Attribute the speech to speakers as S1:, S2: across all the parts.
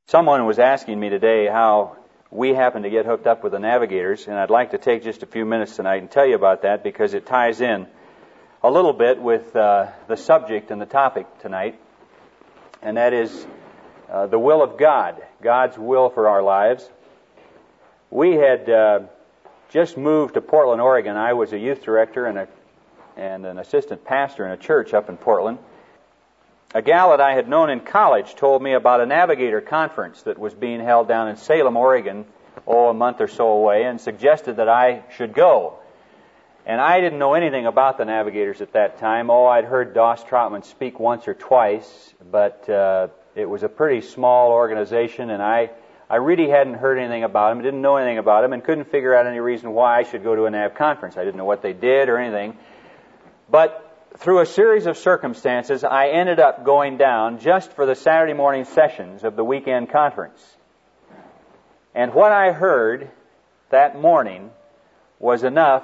S1: Someone was asking me today how we happen to get hooked up with the Navigators, and I'd like to take just a few minutes tonight and tell you about that because it ties in a little bit with the subject and the topic tonight, and that is the will of God, God's will for our lives. We had just moved to Portland, Oregon. I was a youth director and an assistant pastor in a church up in Portland. A gal that I had known in college told me about a Navigator conference that was being held down in Salem, Oregon, a month or so away, and suggested that I should go. And I didn't know anything about the Navigators at that time. I'd heard Doss Troutman speak once or twice, but it was a pretty small organization, and I really hadn't heard anything about them, didn't know anything about them, and couldn't figure out any reason why I should go to a Nav conference. I didn't know what they did or anything. But through a series of circumstances, I ended up going down just for the Saturday morning sessions of the weekend conference. And what I heard that morning was enough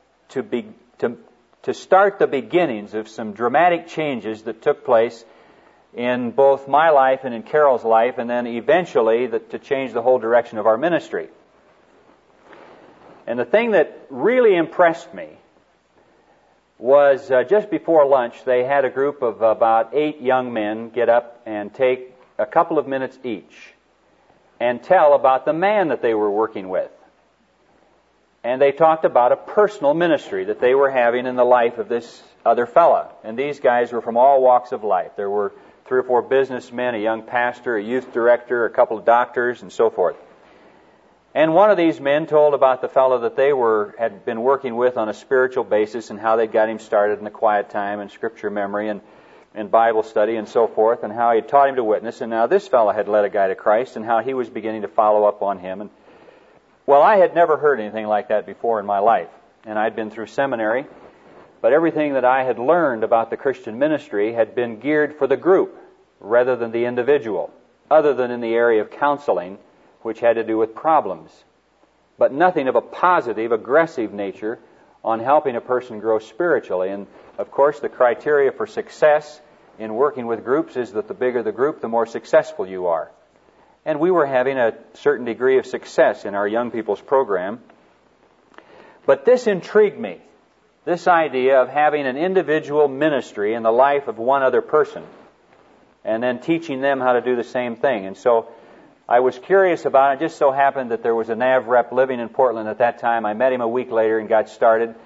S1: to start the beginnings of some dramatic changes that took place in both my life and in Carol's life, and then eventually to change the whole direction of our ministry. And the thing that really impressed me was just before lunch, they had a group of about 8 young men get up and take a couple of minutes each and tell about the man that they were working with. And they talked about a personal ministry that they were having in the life of this other fella. And these guys were from all walks of life. There were 3 or 4 businessmen, a young pastor, a youth director, a couple of doctors, and so forth. And one of these men told about the fellow that they had been working with on a spiritual basis and how they got him started in the quiet time and scripture memory and Bible study and so forth, and how he had taught him to witness. And now this fellow had led a guy to Christ and how he was beginning to follow up on him. And well, I had never heard anything like that before in my life. And I'd been through seminary, but everything that I had learned about the Christian ministry had been geared for the group rather than the individual, other than in the area of counseling, which had to do with problems, but nothing of a positive, aggressive nature on helping a person grow spiritually. And, of course, the criteria for success in working with groups is that the bigger the group, the more successful you are. And we were having a certain degree of success in our young people's program. But this intrigued me, this idea of having an individual ministry in the life of one other person and then teaching them how to do the same thing. And so I was curious about it. It just so happened that there was a Nav rep living in Portland at that time. I met him a week later and got started.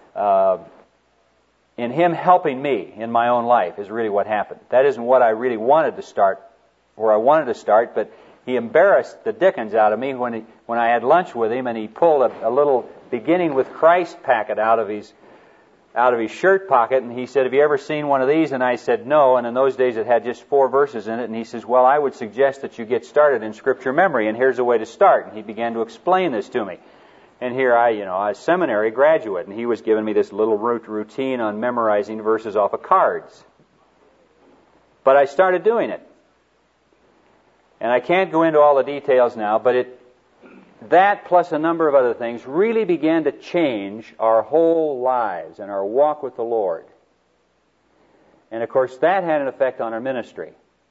S1: In him helping me in my own life is really what happened. That isn't what I really wanted to start, where I wanted to start, but he embarrassed the dickens out of me when I had lunch with him, and he pulled a little Beginning with Christ packet out of his shirt pocket, and he said, "Have you ever seen one of these?" And I said, "No." And in those days it had just 4 verses in it, and he says, "Well, I would suggest that you get started in scripture memory, and here's a way to start." And he began to explain this to me. And here I was a seminary graduate, and he was giving me this little routine on memorizing verses off of cards. But I started doing it. And I can't go into all the details now, but that plus a number of other things really began to change our whole lives and our walk with the Lord. And of course that had an effect on our ministry.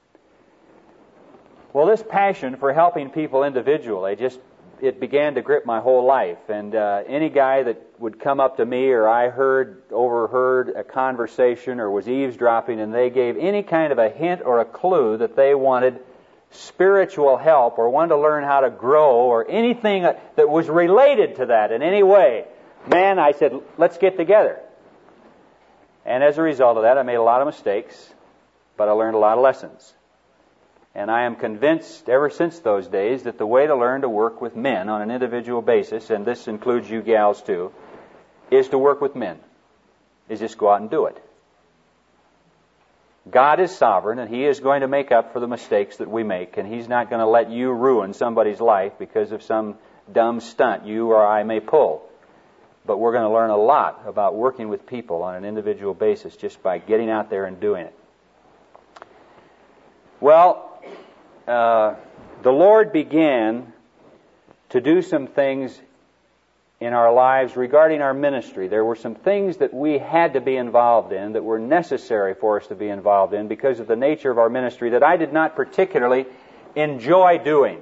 S1: Well, this passion for helping people individually, it began to grip my whole life. And any guy that would come up to me, or I overheard a conversation or was eavesdropping, and they gave any kind of a hint or a clue that they wanted spiritual help or wanted to learn how to grow or anything that was related to that in any way, man, I said, let's get together. And as a result of that, I made a lot of mistakes, but I learned a lot of lessons. And I am convinced ever since those days that the way to learn to work with men on an individual basis, and this includes you gals too, is to work with men, is just go out and do it. God is sovereign, and He is going to make up for the mistakes that we make, and He's not going to let you ruin somebody's life because of some dumb stunt you or I may pull. But we're going to learn a lot about working with people on an individual basis just by getting out there and doing it. Well, the Lord began to do some things in our lives regarding our ministry. There were some things that we had to be involved in that were necessary for us to be involved in because of the nature of our ministry that I did not particularly enjoy doing.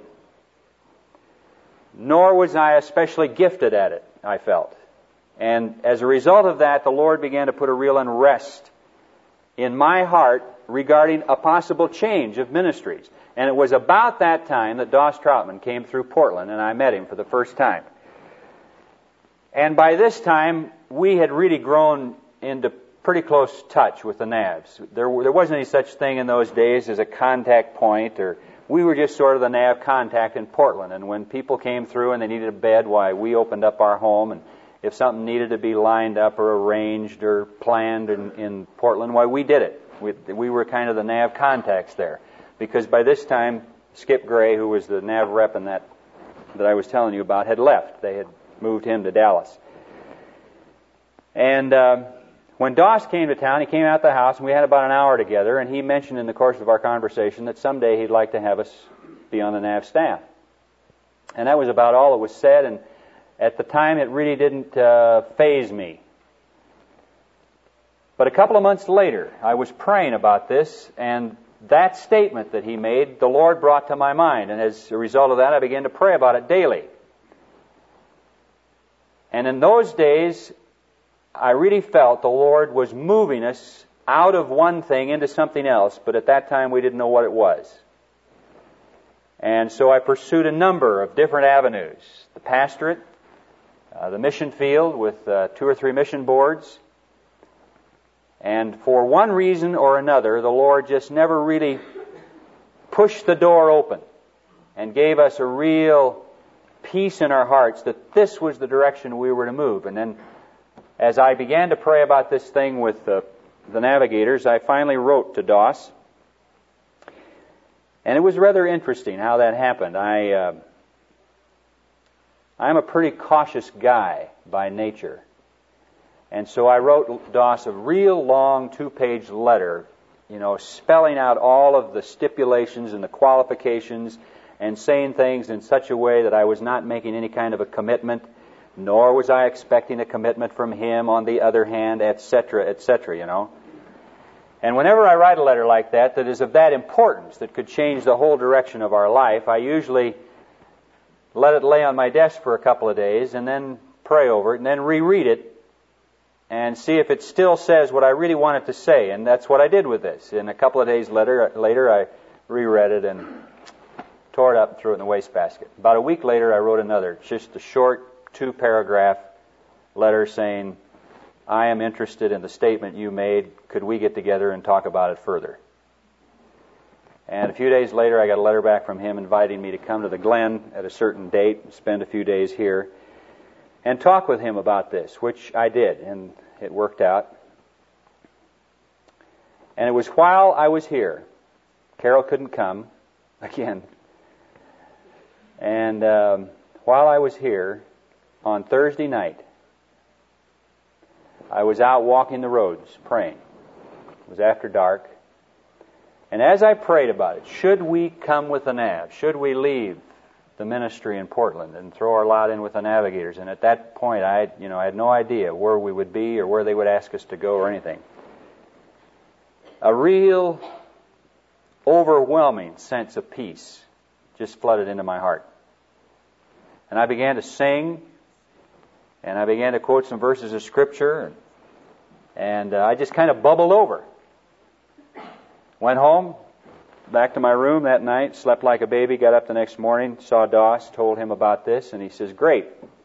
S1: Nor was I especially gifted at it, I felt. And as a result of that, the Lord began to put a real unrest in my heart regarding a possible change of ministries. And it was about that time that Doss Troutman came through Portland, and I met him for the first time. And by this time, we had really grown into pretty close touch with the NAVs. There wasn't any such thing in those days as a contact point, or we were just sort of the NAV contact in Portland. And when people came through and they needed a bed, why, we opened up our home, and if something needed to be lined up or arranged or planned in Portland, why, we did it. We were kind of the NAV contacts there. Because by this time, Skip Gray, who was the NAV rep in that I was telling you about, had left. They had moved him to Dallas. And when Doss came to town, he came out the house, and we had about an hour together, and he mentioned in the course of our conversation that someday he'd like to have us be on the NAV staff. And that was about all that was said, and at the time it really didn't faze me. But a couple of months later, I was praying about this, and that statement that he made, the Lord brought to my mind, and as a result of that, I began to pray about it daily. And in those days, I really felt the Lord was moving us out of one thing into something else, but at that time we didn't know what it was. And so I pursued a number of different avenues. The pastorate, the mission field with 2 or 3 mission boards. And for one reason or another, the Lord just never really pushed the door open and gave us a real peace in our hearts that this was the direction we were to move. And then as I began to pray about this thing with the Navigators, I finally wrote to Doss. And it was rather interesting how that happened. I'm a pretty cautious guy by nature. And so I wrote Doss a real long 2-page letter, spelling out all of the stipulations and the qualifications and saying things in such a way that I was not making any kind of a commitment, nor was I expecting a commitment from him on the other hand, etc., etc., And whenever I write a letter like that is of that importance, that could change the whole direction of our life, I usually let it lay on my desk for a couple of days and then pray over it and then reread it and see if it still says what I really want it to say. And that's what I did with this. And a couple of days later I reread it and tore it up and threw it in the wastebasket. About a week later, I wrote another, just a short 2-paragraph letter saying, I am interested in the statement you made. Could we get together and talk about it further? And a few days later, I got a letter back from him inviting me to come to the Glen at a certain date, spend a few days here, and talk with him about this, which I did, and it worked out. And it was while I was here. Carol couldn't come, again. And while I was here, on Thursday night, I was out walking the roads, praying. It was after dark. And as I prayed about it, should we come with the NAV? Should we leave the ministry in Portland and throw our lot in with the Navigators? And at that point, I had no idea where we would be or where they would ask us to go or anything. A real overwhelming sense of peace just flooded into my heart. And I began to sing, and I began to quote some verses of Scripture, and I just kind of bubbled over. Went home, back to my room that night, slept like a baby, got up the next morning, saw Doss, told him about this, and he says, great.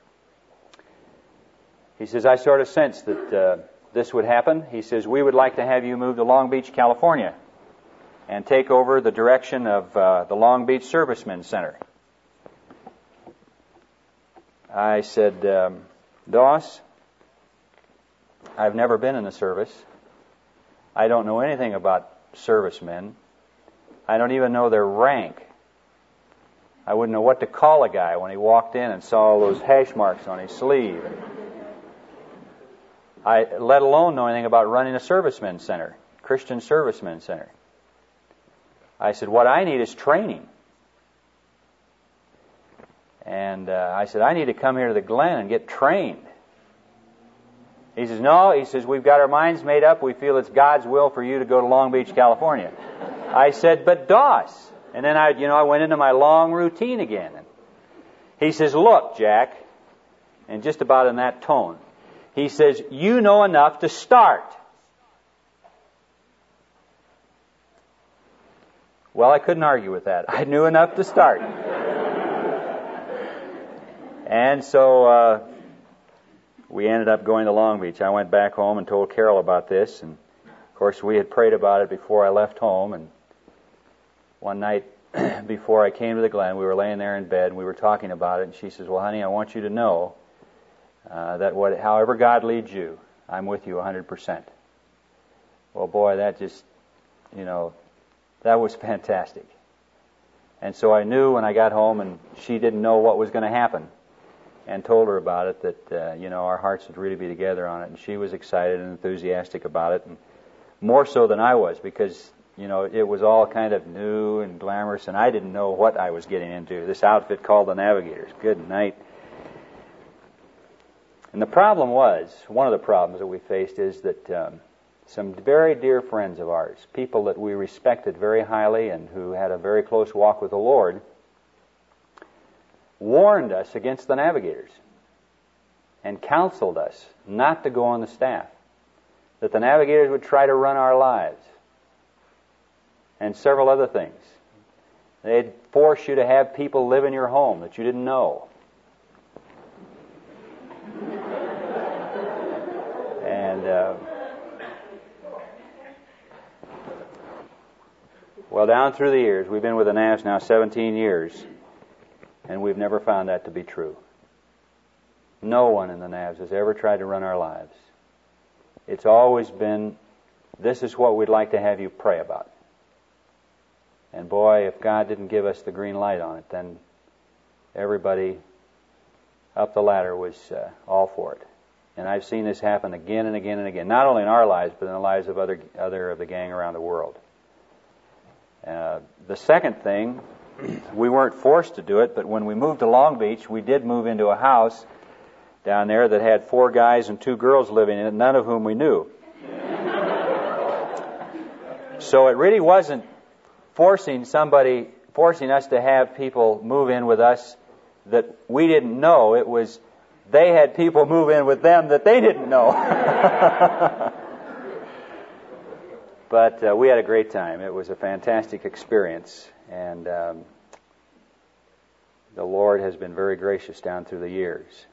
S1: He says, I sort of sensed that this would happen. He says, we would like to have you move to Long Beach, California, and take over the direction of the Long Beach Servicemen Center. I said, Doss, I've never been in the service. I don't know anything about servicemen. I don't even know their rank. I wouldn't know what to call a guy when he walked in and saw all those hash marks on his sleeve. I let alone know anything about running a servicemen center, Christian servicemen center. I said, what I need is training. And I said, I need to come here to the Glen and get trained. He says, no. He says, we've got our minds made up. We feel it's God's will for you to go to Long Beach, California. I said, but Doss. And then I went into my long routine again. And he says, "Look, Jack," and just about in that tone, he says, "You know enough to start." Well, I couldn't argue with that. I knew enough to start. And so we ended up going to Long Beach. I went back home and told Carol about this. And, of course, we had prayed about it before I left home. And one night before I came to the Glen, we were laying there in bed, and we were talking about it. And she says, "Well, honey, I want you to know that however God leads you, I'm with you 100%. Well, boy, that just, that was fantastic. And so I knew when I got home and she didn't know what was going to happen, and told her about it, that, our hearts would really be together on it. And she was excited and enthusiastic about it, and more so than I was, because, it was all kind of new and glamorous, and I didn't know what I was getting into. This outfit called the Navigators. Good night. And the problem was, one of the problems that we faced is that some very dear friends of ours, people that we respected very highly and who had a very close walk with the Lord, warned us against the Navigators and counseled us not to go on the staff, that the Navigators would try to run our lives, and several other things. They'd force you to have people live in your home that you didn't know. And well, down through the years, we've been with the Navs now 17 years, and we've never found that to be true. No one in the Navs has ever tried to run our lives. It's always been, "This is what we'd like to have you pray about." And boy, if God didn't give us the green light on it, then everybody up the ladder was all for it. And I've seen this happen again and again and again, not only in our lives, but in the lives of other of the gang around the world. The second thing, we weren't forced to do it, but when we moved to Long Beach, we did move into a house down there that had 4 guys and 2 girls living in it, none of whom we knew. So it really wasn't forcing us to have people move in with us that we didn't know. It was they had people move in with them that they didn't know. But we had a great time. It was a fantastic experience, and the Lord has been very gracious down through the years.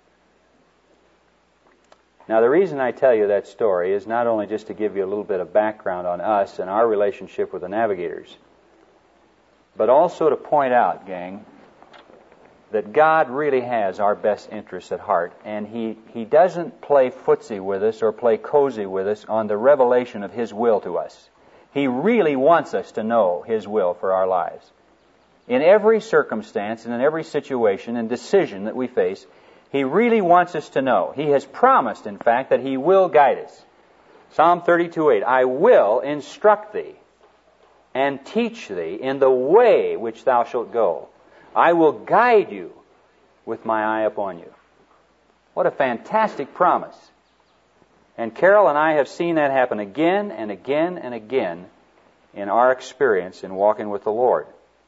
S1: Now, the reason I tell you that story is not only just to give you a little bit of background on us and our relationship with the Navigators, but also to point out, gang, that God really has our best interests at heart, and He doesn't play footsie with us or play cozy with us on the revelation of His will to us. He really wants us to know His will for our lives. In every circumstance and in every situation and decision that we face, He really wants us to know. He has promised, in fact, that He will guide us. Psalm 32:8, "I will instruct thee and teach thee in the way which thou shalt go. I will guide you with my eye upon you." What a fantastic promise. And Carol and I have seen that happen again and again and again in our experience in walking with the Lord.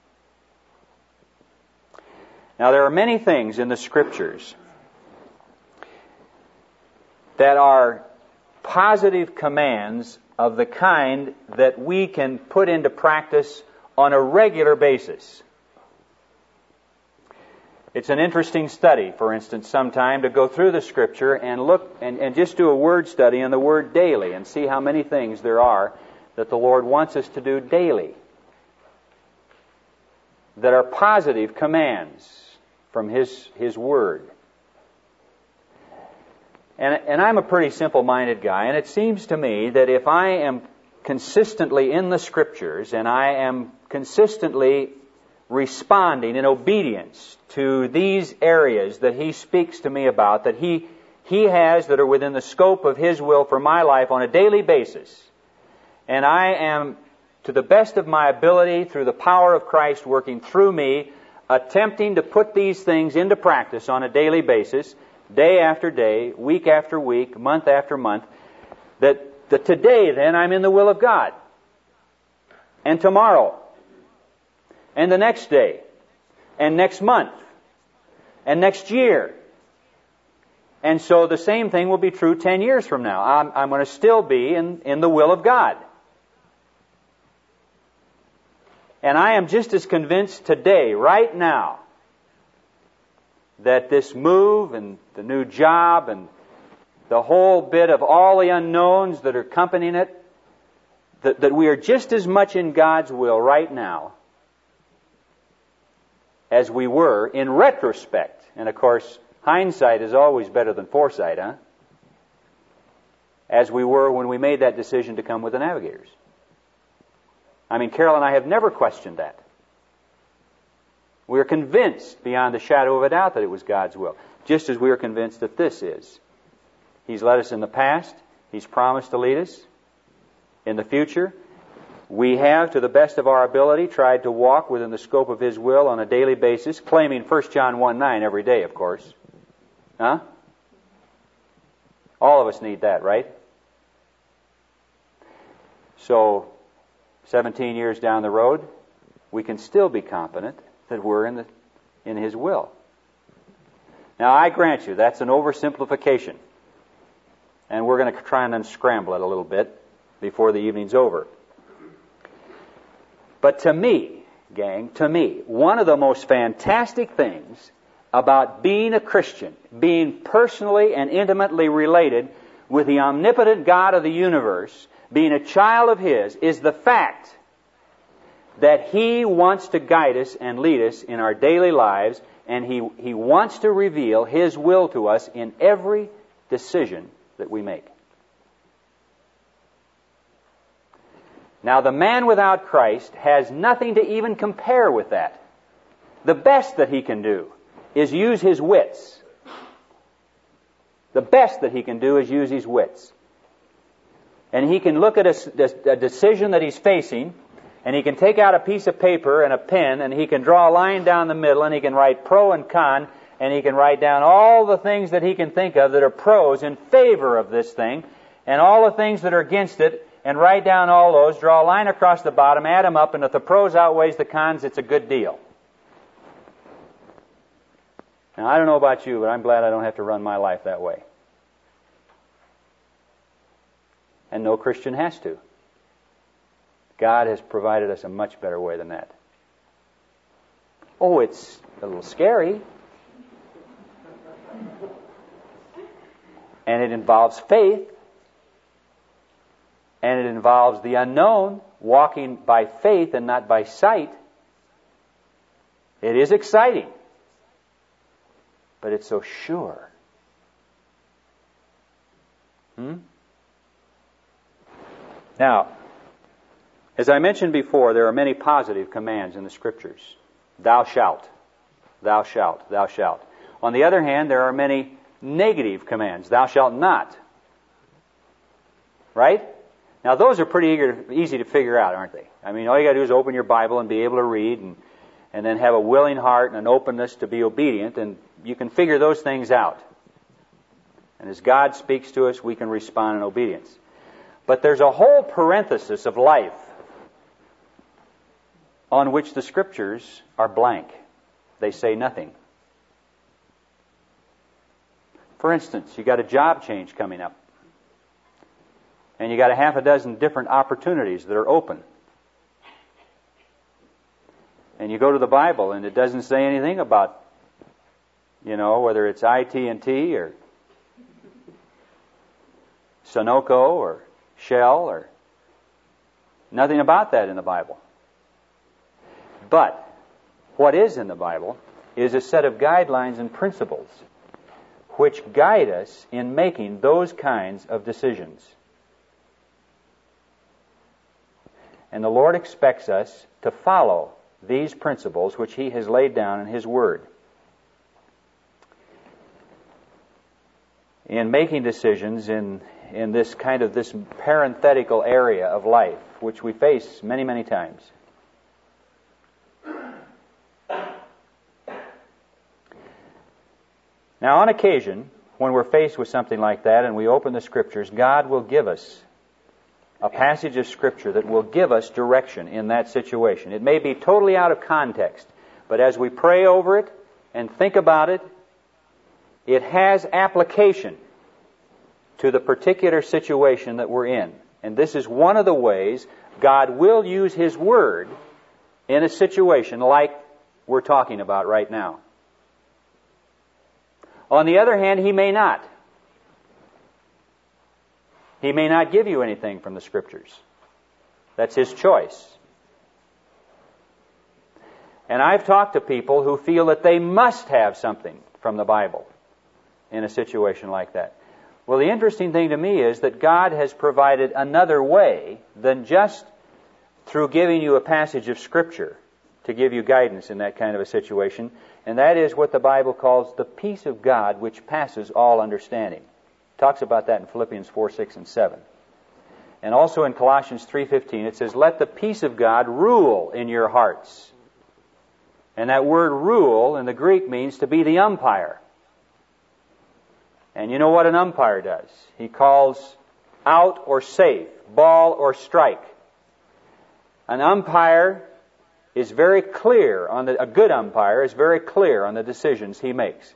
S1: Now, there are many things in the Scriptures that are positive commands of the kind that we can put into practice on a regular basis. It's an interesting study, for instance, sometime to go through the Scripture and look and just do a word study on the word daily and see how many things there are that the Lord wants us to do daily that are positive commands from His Word. And I'm a pretty simple-minded guy, and it seems to me that if I am consistently in the Scriptures and I am consistently responding in obedience to these areas that He speaks to me about, that He has that are within the scope of His will for my life on a daily basis, and I am, to the best of my ability, through the power of Christ working through me, attempting to put these things into practice on a daily basis, day after day, week after week, month after month, that today then I'm in the will of God. And tomorrow, and the next day, and next month, and next year. And so the same thing will be true 10 years from now. I'm going to still be in the will of God. And I am just as convinced today, right now, that this move and the new job and the whole bit of all the unknowns that are accompanying it, that we are just as much in God's will right now as we were in retrospect. And of course, hindsight is always better than foresight, huh? As we were when we made that decision to come with the Navigators. I mean, Carol and I have never questioned that. We are convinced beyond a shadow of a doubt that it was God's will, just as we are convinced that this is. He's led us in the past. He's promised to lead us in the future. We have, to the best of our ability, tried to walk within the scope of His will on a daily basis, claiming 1 John 1:9 every day, of course. Huh? All of us need that, right? So, 17 years down the road, we can still be confident that we're in His will. Now, I grant you, that's an oversimplification. And we're going to try and unscramble it a little bit before the evening's over. But to me, gang, one of the most fantastic things about being a Christian, being personally and intimately related with the omnipotent God of the universe, being a child of His, is the fact that He wants to guide us and lead us in our daily lives, and He wants to reveal His will to us in every decision that we make. Now, the man without Christ has nothing to even compare with that. The best that he can do is use his wits. The best that he can do is use his wits. And he can look at a decision that he's facing, and he can take out a piece of paper and a pen, and he can draw a line down the middle, and he can write pro and con, and he can write down all the things that he can think of that are pros in favor of this thing, and all the things that are against it, and write down all those, draw a line across the bottom, add them up, and if the pros outweighs the cons, it's a good deal. Now, I don't know about you, but I'm glad I don't have to run my life that way. And no Christian has to. God has provided us a much better way than that. Oh, it's a little scary. And it involves faith. And it involves the unknown, walking by faith and not by sight. It is exciting. But it's so sure. Now, as I mentioned before, there are many positive commands in the Scriptures. Thou shalt. Thou shalt. Thou shalt. On the other hand, there are many negative commands. Thou shalt not. Right? Now, those are pretty easy to figure out, aren't they? I mean, all you got to do is open your Bible and be able to read and then have a willing heart and an openness to be obedient, and you can figure those things out. And as God speaks to us, we can respond in obedience. But there's a whole parenthesis of life on which the Scriptures are blank. They say nothing. For instance, you got a job change coming up. And you got a half a dozen different opportunities that are open. And you go to the Bible and it doesn't say anything about, whether it's IT&T or Sunoco or Shell or nothing about that in the Bible. But what is in the Bible is a set of guidelines and principles which guide us in making those kinds of decisions. And the Lord expects us to follow these principles which He has laid down in His Word. In making decisions in this parenthetical area of life, which we face many, many times. Now, on occasion, when we're faced with something like that and we open the Scriptures, God will give us a passage of Scripture that will give us direction in that situation. It may be totally out of context, but as we pray over it and think about it, it has application to the particular situation that we're in. And this is one of the ways God will use His Word in a situation like we're talking about right now. On the other hand, He may not. He may not give you anything from the Scriptures. That's His choice. And I've talked to people who feel that they must have something from the Bible in a situation like that. Well, the interesting thing to me is that God has provided another way than just through giving you a passage of Scripture to give you guidance in that kind of a situation, and that is what the Bible calls the peace of God which passes all understanding. It talks about that in Philippians 4, 6, and 7. And also in Colossians 3:15 it says, "Let the peace of God rule in your hearts." And that word rule in the Greek means to be the umpire. And you know what an umpire does? He calls out or safe, ball or strike. An umpire is very clear on a good umpire is very clear on the decisions he makes.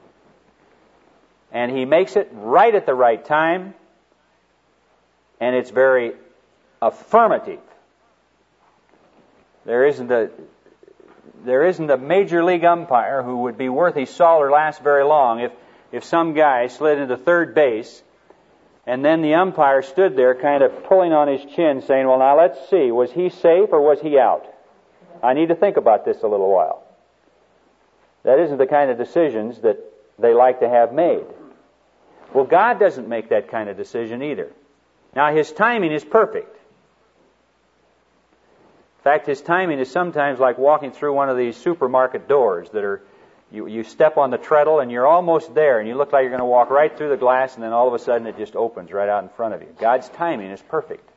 S1: And he makes it right at the right time, and it's very affirmative. There isn't a major league umpire who would be worth his salt or last very long if some guy slid into third base and then the umpire stood there kind of pulling on his chin saying, "Well, now let's see, was he safe or was he out? I need to think about this a little while." That isn't the kind of decisions that they like to have made. Well, God doesn't make that kind of decision either. Now, His timing is perfect. In fact, His timing is sometimes like walking through one of these supermarket doors that are, you step on the treadle and you're almost there and you look like you're going to walk right through the glass and then all of a sudden it just opens right out in front of you. God's timing is perfect.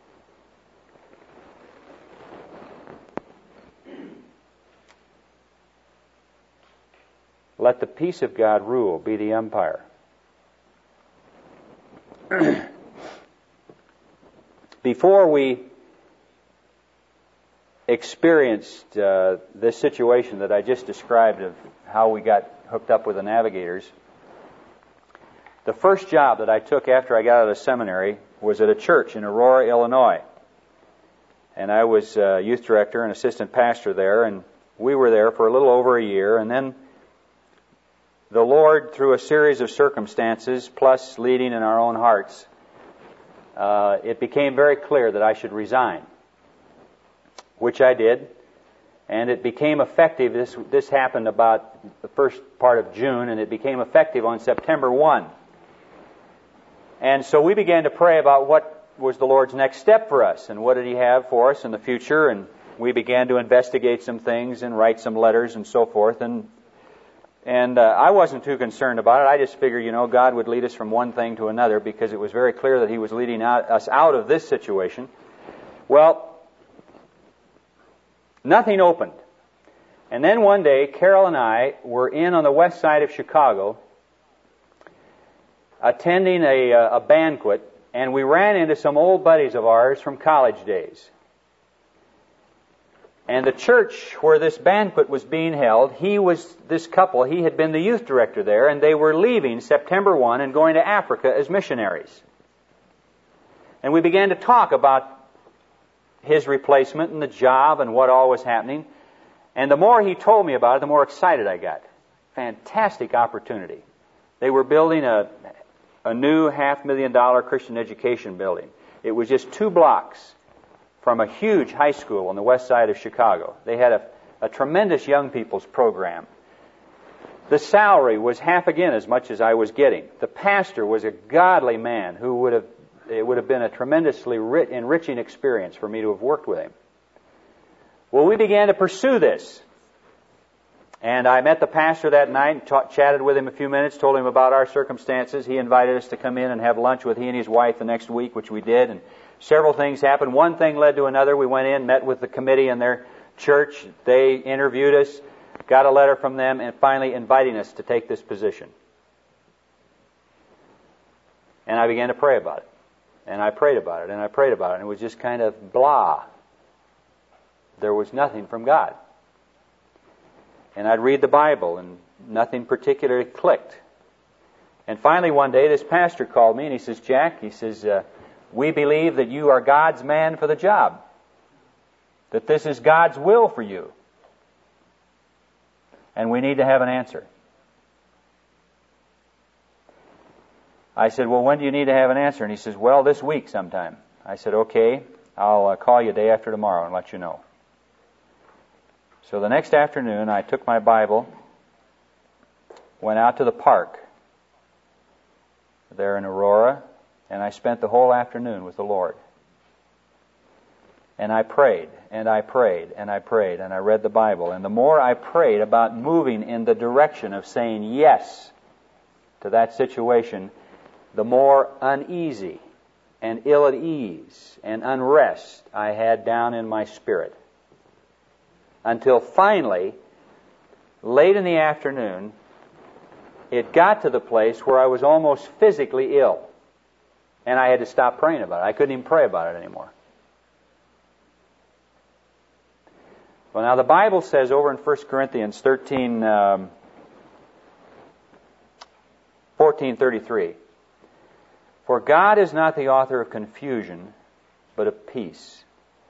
S1: Let the peace of God rule, be the umpire. Before we experienced this situation that I just described of how we got hooked up with the Navigators, the first job that I took after I got out of seminary was at a church in Aurora, Illinois. And I was youth director and assistant pastor there, and we were there for a little over a year, and then the Lord, through a series of circumstances, plus leading in our own hearts, it became very clear that I should resign, which I did, and it became effective. This happened about the first part of June, and it became effective on September 1. And so we began to pray about what was the Lord's next step for us, and what did He have for us in the future, and we began to investigate some things and write some letters and so forth, and I wasn't too concerned about it. I just figured, God would lead us from one thing to another because it was very clear that He was leading us out of this situation. Well, nothing opened. And then one day, Carol and I were in on the west side of Chicago attending a banquet, and we ran into some old buddies of ours from college days. And the church where this banquet was being held, this couple, he had been the youth director there, and they were leaving September 1 and going to Africa as missionaries. And we began to talk about his replacement and the job and what all was happening. And the more he told me about it, the more excited I got. Fantastic opportunity. They were building a new $500,000 Christian education building. It was just 2 blocks from a huge high school on the west side of Chicago. They had a tremendous young people's program. The salary was half again as much as I was getting. The pastor was a godly man who it would have been a tremendously enriching experience for me to have worked with him. Well, we began to pursue this. And I met the pastor that night and chatted with him a few minutes, told him about our circumstances. He invited us to come in and have lunch with he and his wife the next week, which we did, and several things happened. One thing led to another. We went in, met with the committee in their church. They interviewed us, got a letter from them, and finally inviting us to take this position. And I began to pray about it. And I prayed about it, and I prayed about it, and it was just kind of blah. There was nothing from God. And I'd read the Bible, and nothing particularly clicked. And finally one day, this pastor called me, and he says, Jack, he says, we believe that you are God's man for the job. That this is God's will for you. And we need to have an answer. I said, well, when do you need to have an answer? And he says, well, this week sometime. I said, okay, I'll call you day after tomorrow and let you know. So the next afternoon, I took my Bible, went out to the park there in Aurora, and I spent the whole afternoon with the Lord. And I prayed, and I prayed, and I prayed, and I read the Bible. And the more I prayed about moving in the direction of saying yes to that situation, the more uneasy and ill at ease and unrest I had down in my spirit. Until finally, late in the afternoon, it got to the place where I was almost physically ill. And I had to stop praying about it. I couldn't even pray about it anymore. Well, now the Bible says over in 1 Corinthians 14:33, for God is not the author of confusion, but of peace.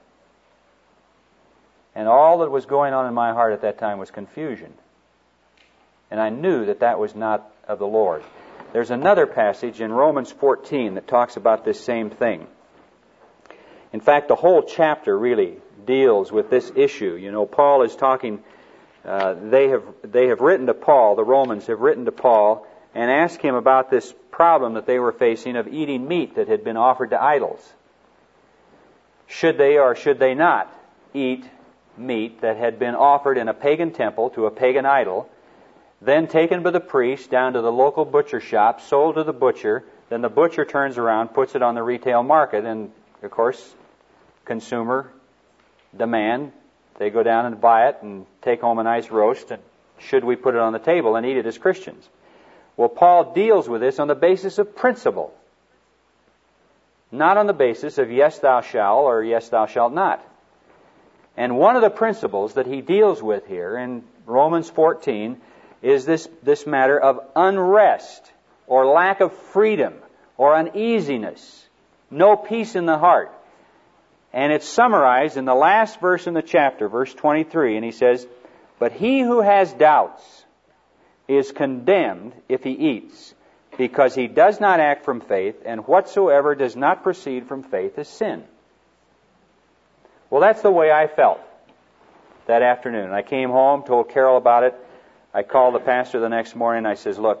S1: And all that was going on in my heart at that time was confusion. And I knew that that was not of the Lord. There's another passage in Romans 14 that talks about this same thing. In fact, the whole chapter really deals with this issue. You know, Paul is talking, they have written to Paul, the Romans have written to Paul, and asked him about this problem that they were facing of eating meat that had been offered to idols. Should they or should they not eat meat that had been offered in a pagan temple to a pagan idol, then taken by the priest down to the local butcher shop, sold to the butcher, then the butcher turns around, puts it on the retail market, and of course, consumer demand, they go down and buy it and take home a nice roast, and should we put it on the table and eat it as Christians? Well, Paul deals with this on the basis of principle, not on the basis of yes thou shalt or yes thou shalt not. And one of the principles that he deals with here in Romans 14 is this matter of unrest or lack of freedom or uneasiness, no peace in the heart. And it's summarized in the last verse in the chapter, verse 23, and he says, but he who has doubts is condemned if he eats, because he does not act from faith, and whatsoever does not proceed from faith is sin. Well, that's the way I felt that afternoon. I came home, told Carol about it. I called the pastor the next morning. I says, look,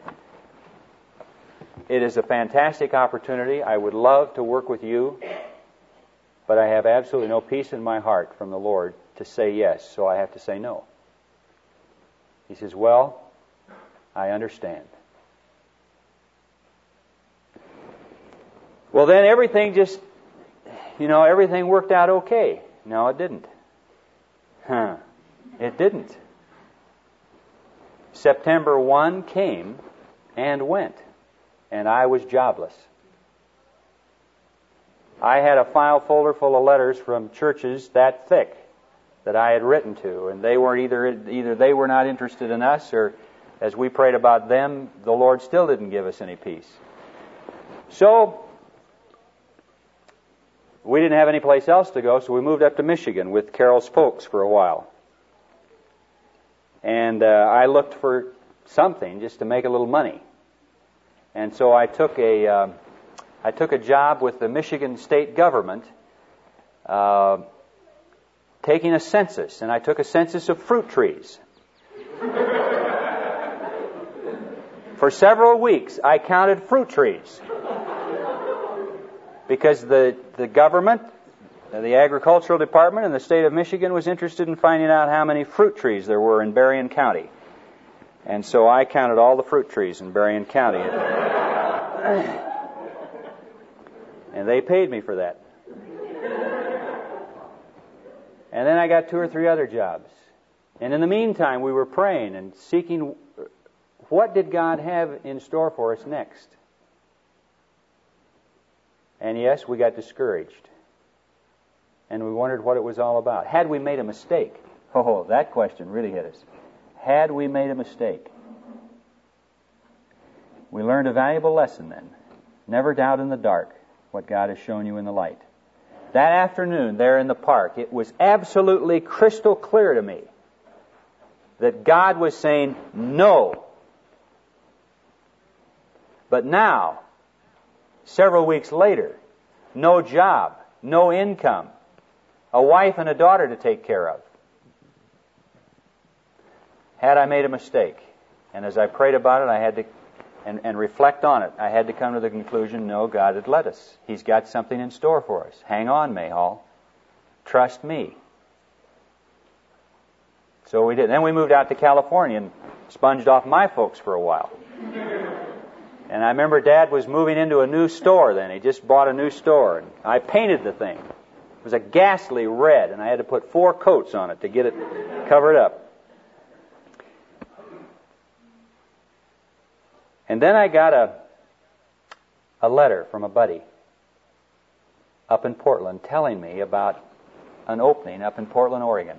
S1: it is a fantastic opportunity. I would love to work with you, but I have absolutely no peace in my heart from the Lord to say yes, so I have to say no. He says, well, I understand. Well, then everything worked out okay. No, it didn't. It didn't. September 1 came and went, and I was jobless. I had a file folder full of letters from churches that thick that I had written to, and they were either they were not interested in us, or as we prayed about them, the Lord still didn't give us any peace. So we didn't have any place else to go, so we moved up to Michigan with Carol's folks for a while. And I looked for something just to make a little money. And so I took a job with the Michigan state government, taking a census, and I took a census of fruit trees. For several weeks, I counted fruit trees. Because the government, the agricultural department in the state of Michigan was interested in finding out how many fruit trees there were in Berrien County. And so I counted all the fruit trees in Berrien County. And they paid me for that. And then I got 2 or 3 other jobs. And in the meantime, we were praying and seeking, what did God have in store for us next? And yes, we got discouraged. And we wondered what it was all about. Had we made a mistake? Oh, that question really hit us. Had we made a mistake? We learned a valuable lesson then. Never doubt in the dark what God has shown you in the light. That afternoon there in the park, it was absolutely crystal clear to me that God was saying no. But now, several weeks later, no job, no income, a wife and a daughter to take care of. Had I made a mistake? And as I prayed about it, I had to and reflect on it, I had to come to the conclusion, no, God had led us. He's got something in store for us. Hang on, Mayhall. Trust me. So we did. Then we moved out to California and sponged off my folks for a while. And I remember Dad was moving into a new store then. He just bought a new store. And I painted the thing. It was a ghastly red, and I had to put 4 coats on it to get it covered up. And then I got a letter from a buddy up in Portland telling me about an opening up in Portland, Oregon.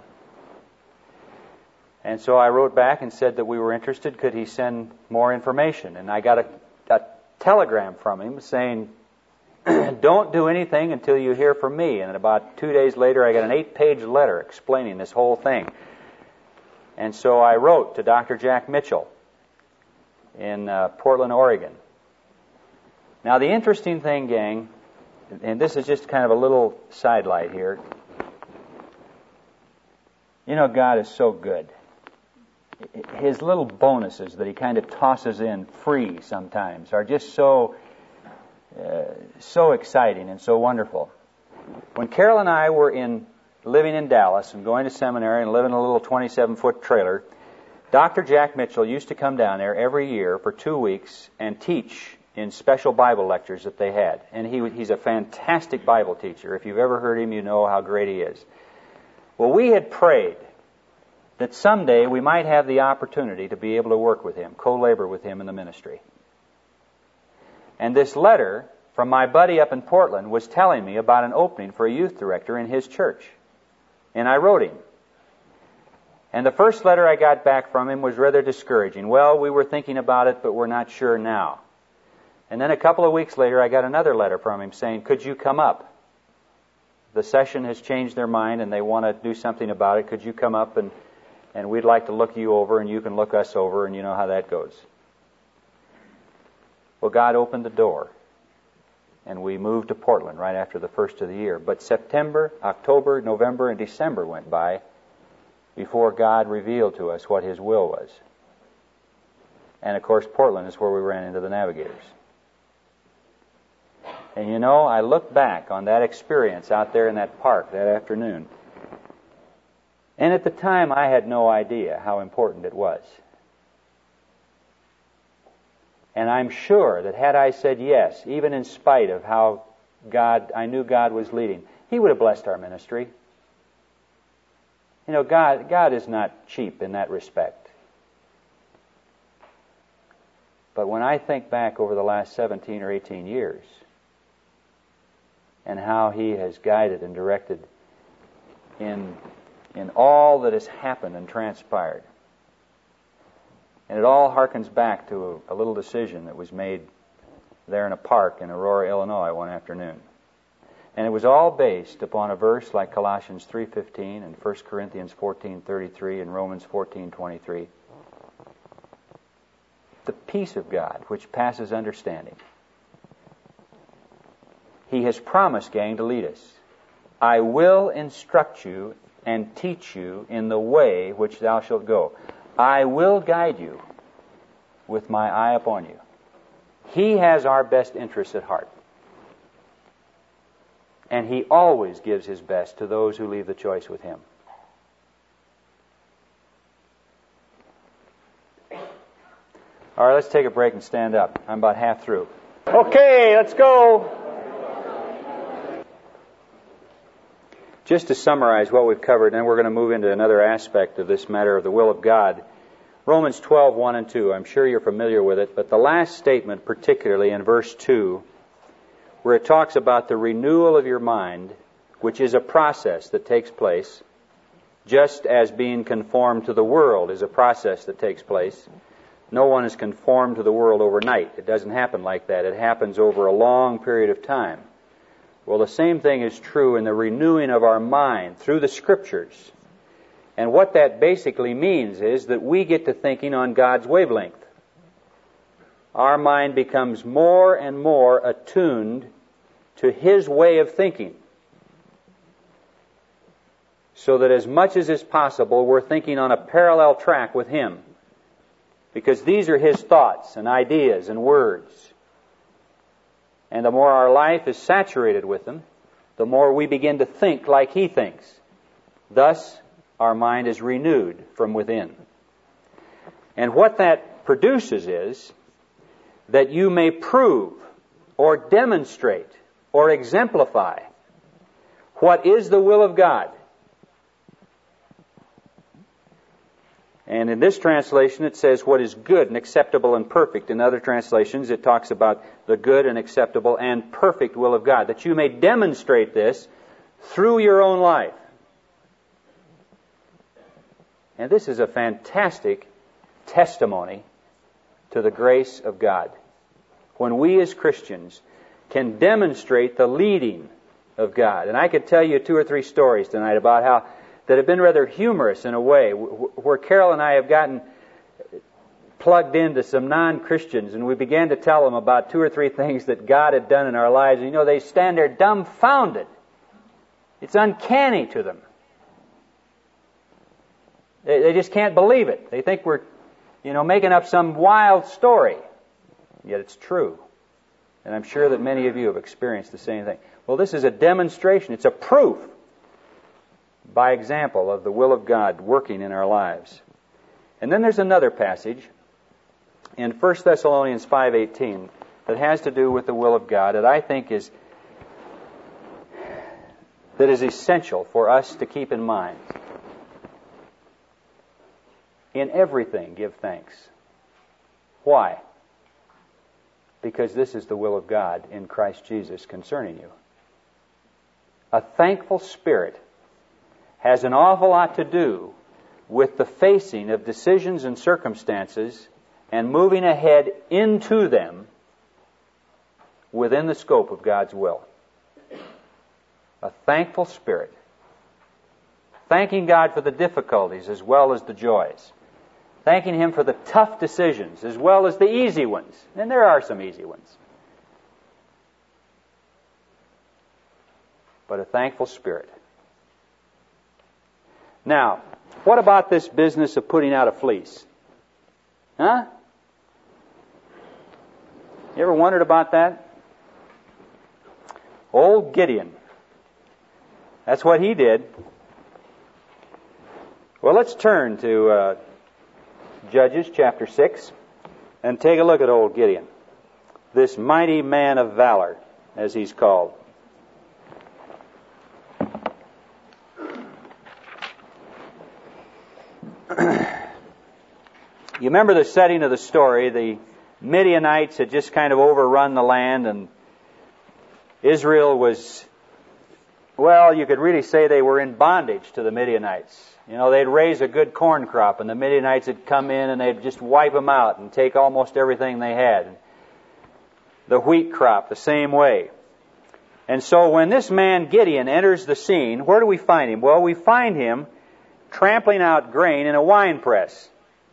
S1: And so I wrote back and said that we were interested. Could he send more information? And I got a telegram from him saying, don't do anything until you hear from me. And about 2 days later, I got an 8-page letter explaining this whole thing. And so I wrote to Dr. Jack Mitchell in Portland, Oregon. Now, the interesting thing, gang, and this is just kind of a little sidelight here. You know, God is so good. His little bonuses that He kind of tosses in free sometimes are just so exciting and so wonderful. When Carol and I were living in Dallas and going to seminary and living in a little 27-foot trailer, Dr. Jack Mitchell used to come down there every year for 2 weeks and teach in special Bible lectures that they had. And he's a fantastic Bible teacher. If you've ever heard him, you know how great he is. Well, we had prayed that someday we might have the opportunity to be able to work with him, co-labor with him in the ministry. And this letter from my buddy up in Portland was telling me about an opening for a youth director in his church. And I wrote him. And the first letter I got back from him was rather discouraging. Well, we were thinking about it, but we're not sure now. And then a couple of weeks later, I got another letter from him saying, could you come up? The session has changed their mind and they want to do something about it. Could you come up and we'd like to look you over and you can look us over, and you know how that goes. Well, God opened the door and we moved to Portland right after the first of the year. But September, October, November, and December went by before God revealed to us what His will was. And of course, Portland is where we ran into the Navigators. And you know, I look back on that experience out there in that park that afternoon, and at the time I had no idea how important it was. And I'm sure that had I said yes, even in spite of how I knew God was leading, He would have blessed our ministry. You know, God is not cheap in that respect. But when I think back over the last 17 or 18 years and how He has guided and directed in all that has happened and transpired, and it all harkens back to a little decision that was made there in a park in Aurora, Illinois one afternoon. And it was all based upon a verse like Colossians 3:15 and 1 Corinthians 14:33 and Romans 14:23. The peace of God, which passes understanding. He has promised, gang, to lead us. I will instruct you and teach you in the way which thou shalt go. I will guide you with my eye upon you. He has our best interests at heart. And He always gives His best to those who leave the choice with Him. All right, let's take a break and stand up. I'm about half through. Okay, let's go. Just to summarize what we've covered, and then we're going to move into another aspect of this matter of the will of God. Romans 12:1 and 2. I'm sure you're familiar with it, but the last statement, particularly in verse 2, where it talks about the renewal of your mind, which is a process that takes place, just as being conformed to the world is a process that takes place. No one is conformed to the world overnight. It doesn't happen like that. It happens over a long period of time. Well, the same thing is true in the renewing of our mind through the Scriptures. And what that basically means is that we get to thinking on God's wavelength. Our mind becomes more and more attuned to His way of thinking, so that as much as is possible, we're thinking on a parallel track with Him, because these are His thoughts and ideas and words. And the more our life is saturated with them, the more we begin to think like He thinks. Thus, our mind is renewed from within. And what that produces is that you may prove or demonstrate or exemplify what is the will of God. And in this translation it says what is good and acceptable and perfect. In other translations it talks about the good and acceptable and perfect will of God, that you may demonstrate this through your own life. And this is a fantastic testimony to the grace of God, when we as Christians can demonstrate the leading of God. And I could tell you 2 or 3 stories tonight about how that have been rather humorous in a way, where Carol and I have gotten plugged into some non-Christians, and we began to tell them about 2 or 3 things that God had done in our lives. And, they stand there dumbfounded. It's uncanny to them. They just can't believe it. They think we're, making up some wild story. Yet it's true. And I'm sure that many of you have experienced the same thing. Well, this is a demonstration. It's a proof, by example, of the will of God working in our lives. And then there's another passage in 1 Thessalonians 5:18 that has to do with the will of God that I think is essential for us to keep in mind. In everything, give thanks. Why? Because this is the will of God in Christ Jesus concerning you. A thankful spirit has an awful lot to do with the facing of decisions and circumstances and moving ahead into them within the scope of God's will. A thankful spirit. Thanking God for the difficulties as well as the joys. Thanking Him for the tough decisions as well as the easy ones. And there are some easy ones. But a thankful spirit. Now, what about this business of putting out a fleece? Huh? You ever wondered about that? Old Gideon. That's what he did. Well, let's turn to Judges chapter 6 and take a look at old Gideon. This mighty man of valor, as he's called. You remember the setting of the story. The Midianites had just kind of overrun the land, and Israel was, well, you could really say they were in bondage to the Midianites. They'd raise a good corn crop, and the Midianites would come in and they'd just wipe them out and take almost everything they had. The wheat crop, the same way. And so when this man Gideon enters the scene, where do we find him? Well, we find him trampling out grain in a wine press,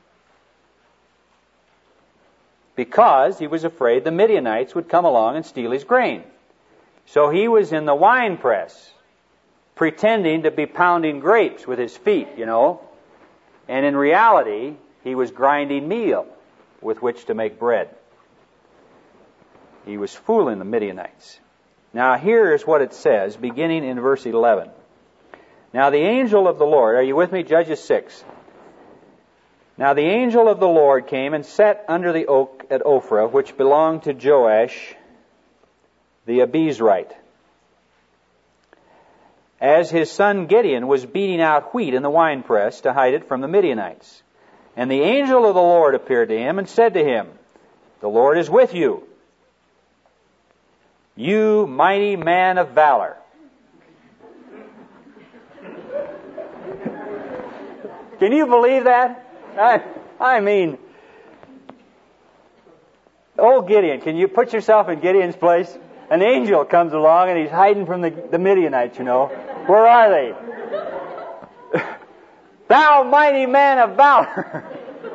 S1: because he was afraid the Midianites would come along and steal his grain. So he was in the wine press, pretending to be pounding grapes with his feet, and in reality, he was grinding meal with which to make bread. He was fooling the Midianites. Now here's what it says, beginning in verse 11. Now the angel of the Lord, are you with me? Judges 6. Now the angel of the Lord came and sat under the oak at Ophrah, which belonged to Joash the Abiezrite, as his son Gideon was beating out wheat in the winepress to hide it from the Midianites. And the angel of the Lord appeared to him and said to him, "The Lord is with you." You mighty man of valor. Can you believe that? I mean, old Gideon, can you put yourself in Gideon's place? An angel comes along and he's hiding from the Midianites, you know. Where are they? Thou mighty man of valor.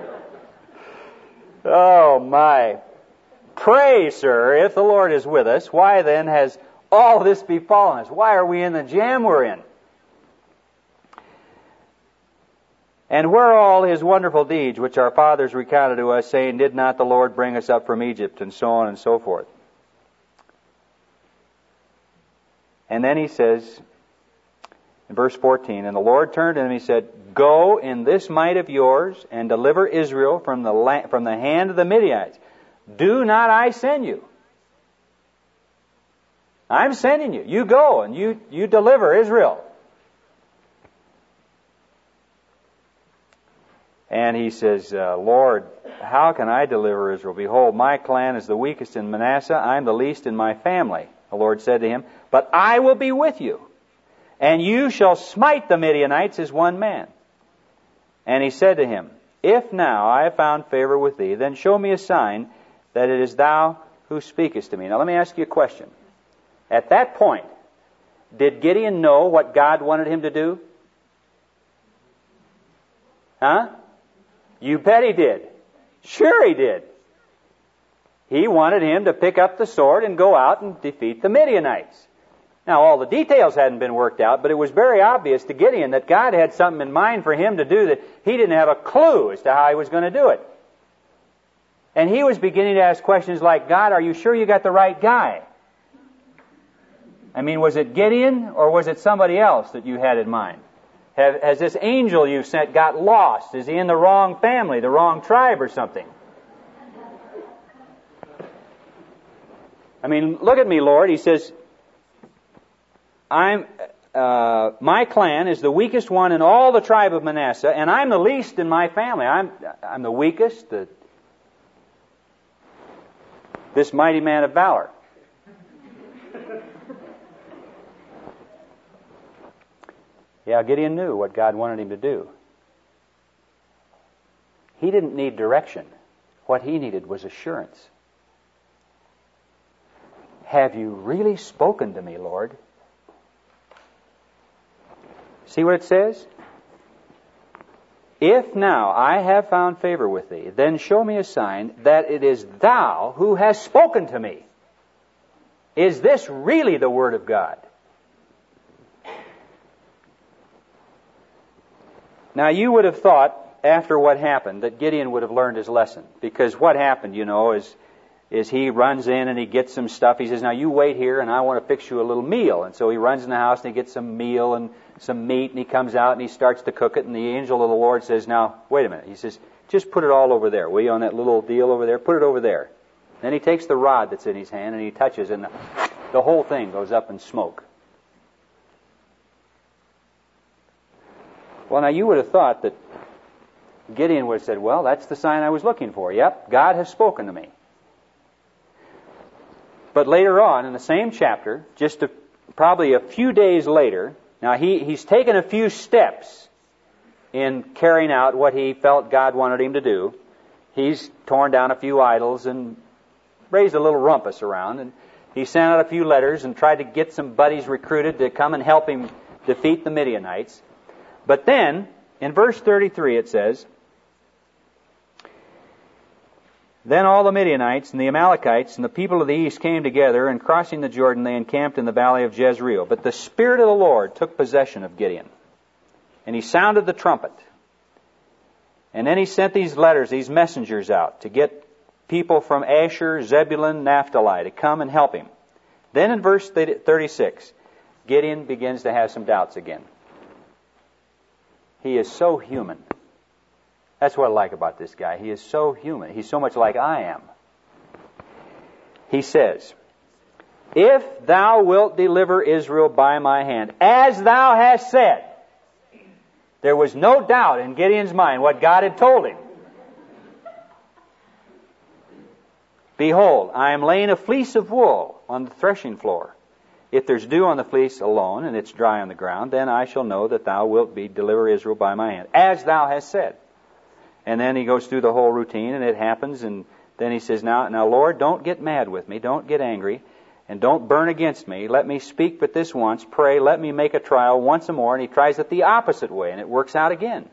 S1: Oh my. Pray, sir, if the Lord is with us, why then has all this befallen us? Why are we in the jam we're in? And where are all his wonderful deeds which our fathers recounted to us, saying, did not the Lord bring us up from Egypt, and so on and so forth. And then he says, in verse 14, and the Lord turned to him and he said, go in this might of yours and deliver Israel from the hand of the Midianites. Do not I send you? I'm sending you. You go and you deliver Israel. And he says, Lord, how can I deliver Israel? Behold, my clan is the weakest in Manasseh. I'm the least in my family. The Lord said to him, but I will be with you, and you shall smite the Midianites as one man. And he said to him, if now I have found favor with thee, then show me a sign that it is thou who speakest to me. Now let me ask you a question. At that point, did Gideon know what God wanted him to do? Huh? You bet he did. Sure he did. He wanted him to pick up the sword and go out and defeat the Midianites. Now, all the details hadn't been worked out, but it was very obvious to Gideon that God had something in mind for him to do that he didn't have a clue as to how he was going to do it. And he was beginning to ask questions like, God, are you sure you got the right guy? I mean, was it Gideon or was it somebody else that you had in mind? Has this angel you sent got lost? Is he in the wrong family, the wrong tribe or something? I mean, look at me, Lord. He says, my clan is the weakest one in all the tribe of Manasseh, and I'm the least in my family. I'm the weakest, this mighty man of valor. Yeah, Gideon knew what God wanted him to do. He didn't need direction. What he needed was assurance. Have you really spoken to me, Lord? See what it says? If now I have found favor with thee, then show me a sign that it is thou who hast spoken to me. Is this really the word of God? Now, you would have thought, after what happened, that Gideon would have learned his lesson. Because what happened, you know, is he runs in and he gets some stuff. He says, now you wait here and I want to fix you a little meal. And so he runs in the house and he gets some meal and some meat and he comes out and he starts to cook it. And the angel of the Lord says, now, wait a minute. He says, just put it all over there. Will you, on that little deal over there? Put it over there. Then he takes the rod that's in his hand and he touches and the whole thing goes up in smoke. Well, now you would have thought that Gideon would have said, well, that's the sign I was looking for. Yep, God has spoken to me. But later on, in the same chapter, probably a few days later, now he's taken a few steps in carrying out what he felt God wanted him to do. He's torn down a few idols and raised a little rumpus around, and he sent out a few letters and tried to get some buddies recruited to come and help him defeat the Midianites. But then, in verse 33 it says, then all the Midianites and the Amalekites and the people of the east came together, and crossing the Jordan they encamped in the valley of Jezreel. But the Spirit of the Lord took possession of Gideon, and he sounded the trumpet. And then he sent these letters, these messengers out to get people from Asher, Zebulun, Naphtali to come and help him. Then in verse 36, Gideon begins to have some doubts again. He is so human. That's what I like about this guy. He is so human. He's so much like I am. He says, if thou wilt deliver Israel by my hand, as thou hast said. There was no doubt in Gideon's mind what God had told him. Behold, I am laying a fleece of wool on the threshing floor. If there's dew on the fleece alone, and it's dry on the ground, then I shall know that thou wilt deliver Israel by my hand, as thou hast said. And then he goes through the whole routine, and it happens, and then he says, Now, Lord, don't get mad with me, don't get angry, and don't burn against me. Let me speak but this once, pray, let me make a trial once more. And he tries it the opposite way, and it works out again.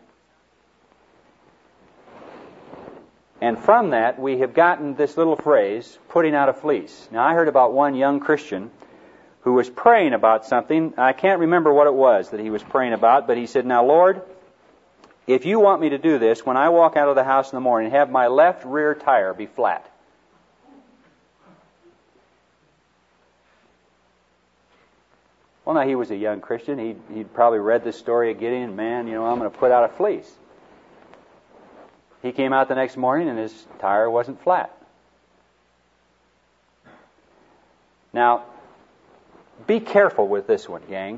S1: And from that, we have gotten this little phrase, putting out a fleece. Now, I heard about one young Christian who was praying about something. I can't remember what it was that he was praying about, but he said, Now, Lord, if you want me to do this, when I walk out of the house in the morning, have my left rear tire be flat. Well, now, he was a young Christian. He'd probably read this story of Gideon. Man, I'm going to put out a fleece. He came out the next morning and his tire wasn't flat. Now, be careful with this one, gang.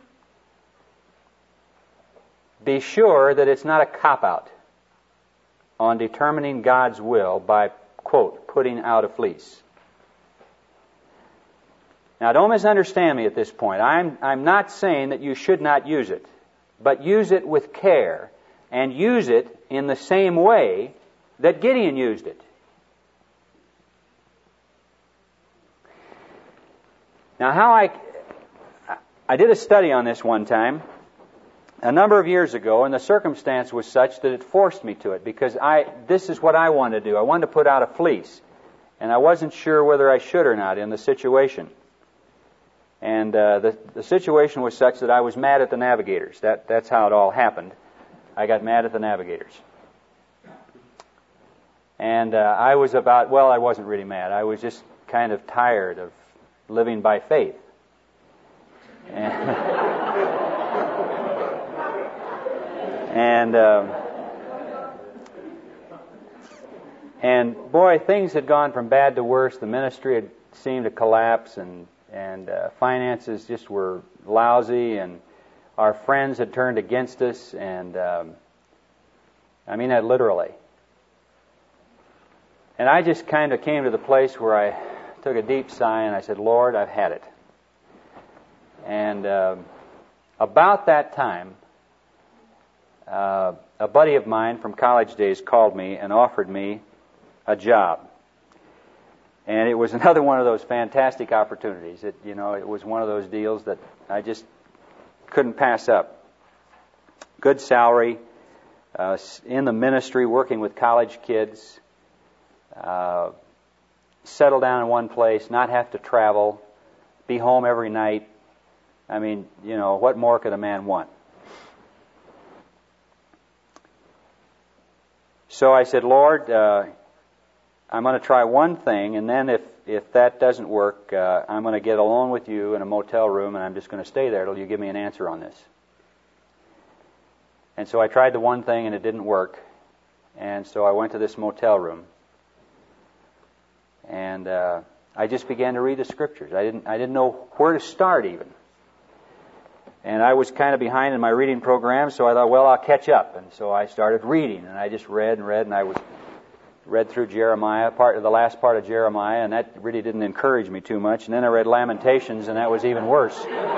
S1: Be sure that it's not a cop-out on determining God's will by, quote, putting out a fleece. Now, don't misunderstand me at this point. I'm not saying that you should not use it, but use it with care and use it in the same way that Gideon used it. Now, I did a study on this one time a number of years ago, and the circumstance was such that it forced me to it, because this is what I wanted to do. I wanted to put out a fleece, and I wasn't sure whether I should or not in the situation. And the situation was such that I was mad at the navigators. That's how it all happened. I got mad at the navigators. And I wasn't really mad. I was just kind of tired of living by faith. And boy, things had gone from bad to worse. The ministry had seemed to collapse, and finances just were lousy, and our friends had turned against us, and I mean that literally. And I just kind of came to the place where I took a deep sigh and I said, Lord, I've had it. And about that time, a buddy of mine from college days called me and offered me a job. And it was another one of those fantastic opportunities. It was one of those deals that I just couldn't pass up. Good salary, in the ministry, working with college kids, settle down in one place, not have to travel, be home every night. I mean, what more could a man want? So I said, Lord, I'm going to try one thing, and then if that doesn't work, I'm going to get alone with you in a motel room, and I'm just going to stay there till you give me an answer on this. And so I tried the one thing, and it didn't work. And so I went to this motel room, and I just began to read the Scriptures. I didn't know where to start even. And I was kind of behind in my reading program, so I thought, well, I'll catch up. And so I started reading, and I just read, and I read through Jeremiah, the last part of Jeremiah, and that really didn't encourage me too much. And then I read Lamentations, and that was even worse.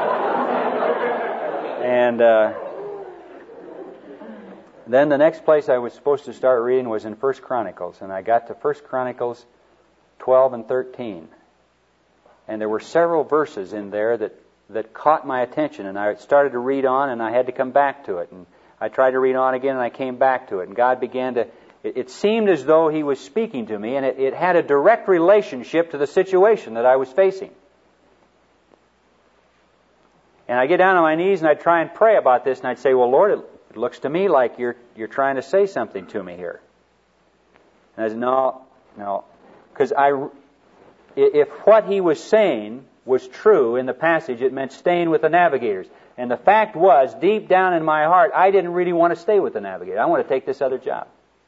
S1: And then the next place I was supposed to start reading was in 1 Chronicles, and I got to 1 Chronicles 12 and 13. And there were several verses in there that caught my attention, and I started to read on, and I had to come back to it. And I tried to read on again, and I came back to it. And God began to... It seemed as though He was speaking to me, and it had a direct relationship to the situation that I was facing. And I get down on my knees, and I try and pray about this, and I'd say, well, Lord, it looks to me like you're trying to say something to me here. And I said, no. Because if what He was saying was true in the passage, it meant staying with the navigators. And the fact was, deep down in my heart, I didn't really want to stay with the navigators. I want to take this other job.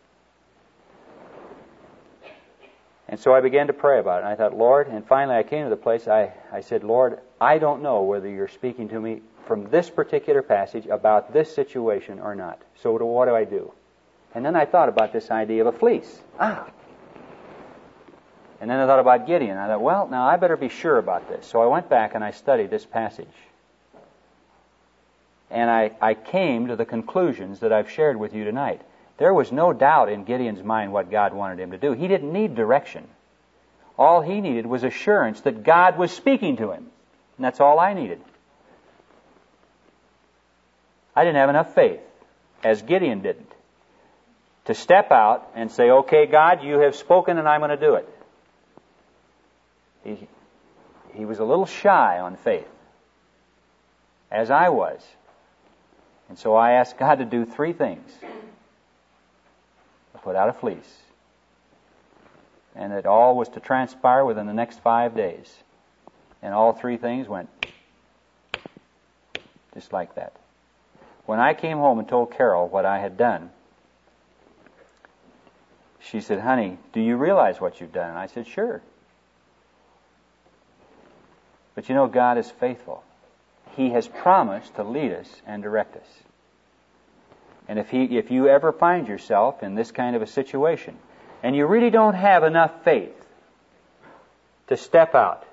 S1: And so I began to pray about it. And I thought, Lord, and finally I came to the place, I said, Lord, I don't know whether you're speaking to me from this particular passage about this situation or not. So what do I do? And then I thought about this idea of a fleece. And And then I thought about Gideon. I thought, well, now I better be sure about this. So I went back and I studied this passage. And I came to the conclusions that I've shared with you tonight. There was no doubt in Gideon's mind what God wanted him to do. He didn't need direction. All he needed was assurance that God was speaking to him. And that's all I needed. I didn't have enough faith, as Gideon didn't, to step out and say, okay, God, you have spoken and I'm going to do it. He was a little shy on faith, as I was. And so I asked God to do three things. To put out a fleece. And it all was to transpire within the next 5 days. And all three things went just like that. When I came home and told Carol what I had done, she said, honey, do you realize what you've done? And I said, sure. But you know, God is faithful. He has promised to lead us and direct us. And if you ever find yourself in this kind of a situation, and you really don't have enough faith to step out,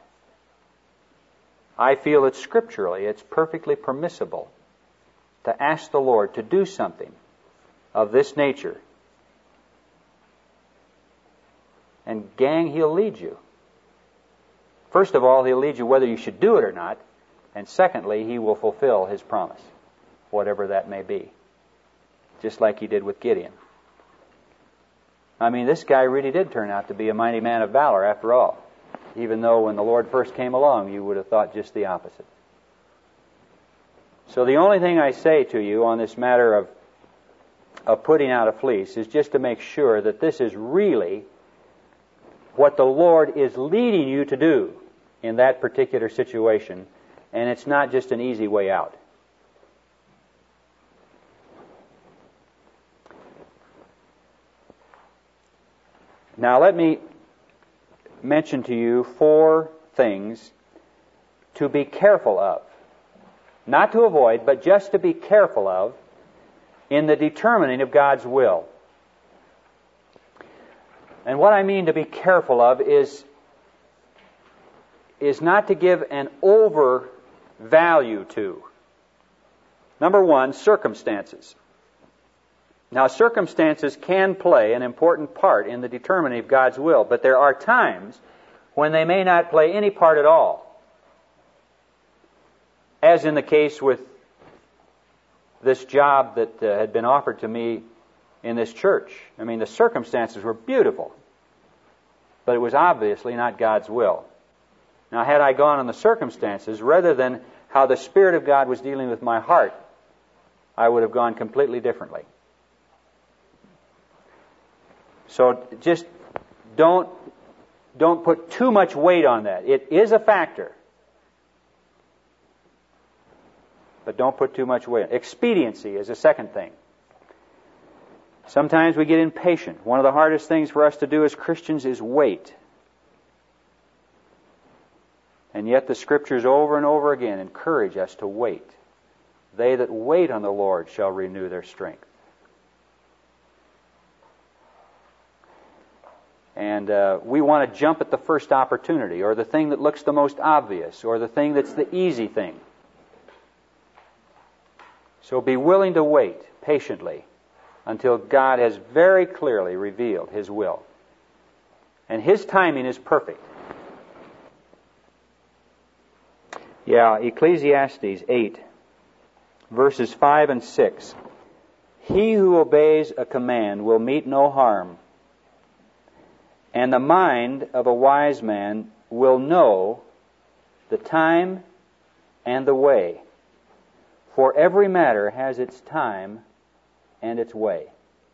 S1: I feel that scripturally it's perfectly permissible to ask the Lord to do something of this nature. And gang, He'll lead you. First of all, He'll lead you whether you should do it or not. And secondly, He will fulfill His promise, whatever that may be. Just like He did with Gideon. I mean, this guy really did turn out to be a mighty man of valor after all. Even though when the Lord first came along, you would have thought just the opposite. So the only thing I say to you on this matter of putting out a fleece is just to make sure that this is really what the Lord is leading you to do in that particular situation, and it's not just an easy way out. Now let me mention to you 4 things to be careful of. Not to avoid, but just to be careful of in the determining of God's will. And what I mean to be careful of is not to give an over value to. Number 1, circumstances. Now, circumstances can play an important part in the determining of God's will, but there are times when they may not play any part at all. As in the case with this job that had been offered to me in this church. I mean, the circumstances were beautiful, but it was obviously not God's will. Now, had I gone on the circumstances rather than how the Spirit of God was dealing with my heart, I would have gone completely differently. So just don't put too much weight on that. It is a factor. But don't put too much weight. Expediency is a second thing. Sometimes we get impatient. One of the hardest things for us to do as Christians is wait. And yet the Scriptures over and over again encourage us to wait. They that wait on the Lord shall renew their strength. And we want to jump at the first opportunity, or the thing that looks the most obvious, or the thing that's the easy thing. So be willing to wait patiently until God has very clearly revealed His will. And His timing is perfect. Yeah, Ecclesiastes 8, verses 5 and 6. He who obeys a command will meet no harm, and the mind of a wise man will know the time and the way. For every matter has its time and its way.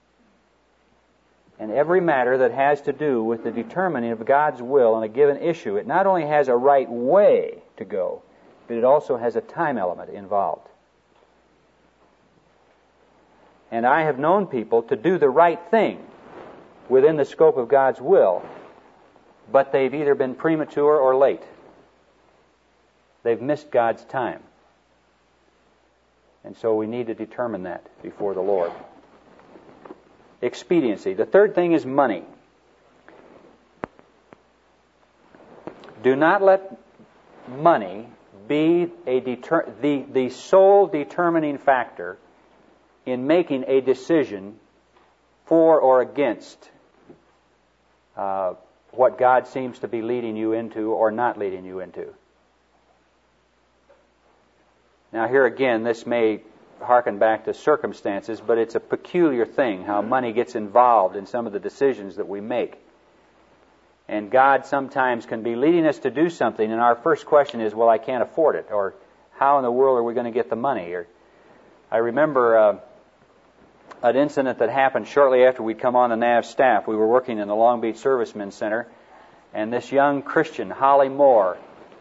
S1: And every matter that has to do with the determining of God's will on a given issue, it not only has a right way to go, but it also has a time element involved. And I have known people to do the right thing within the scope of God's will, but they've either been premature or late. They've missed God's time. And so we need to determine that before the Lord. Expediency. The third thing is money. Do not let money be the sole determining factor in making a decision for or against what God seems to be leading you into or not leading you into. Now here again, this may harken back to circumstances, but it's a peculiar thing how money gets involved in some of the decisions that we make. And God sometimes can be leading us to do something, and our first question is, well, I can't afford it, or how in the world are we going to get the money? Or I remember an incident that happened shortly after we'd come on the NAV staff. We were working in the Long Beach Servicemen's Center, and this young Christian, Holly Moore,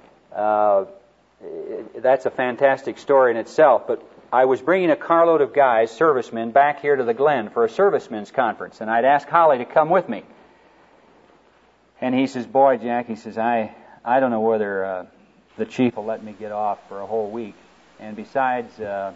S1: that's a fantastic story in itself, but I was bringing a carload of guys, servicemen, back here to the Glen for a servicemen's conference, and I'd asked Holly to come with me. And he says, boy, Jack, he says, I don't know whether the chief will let me get off for a whole week, and besides,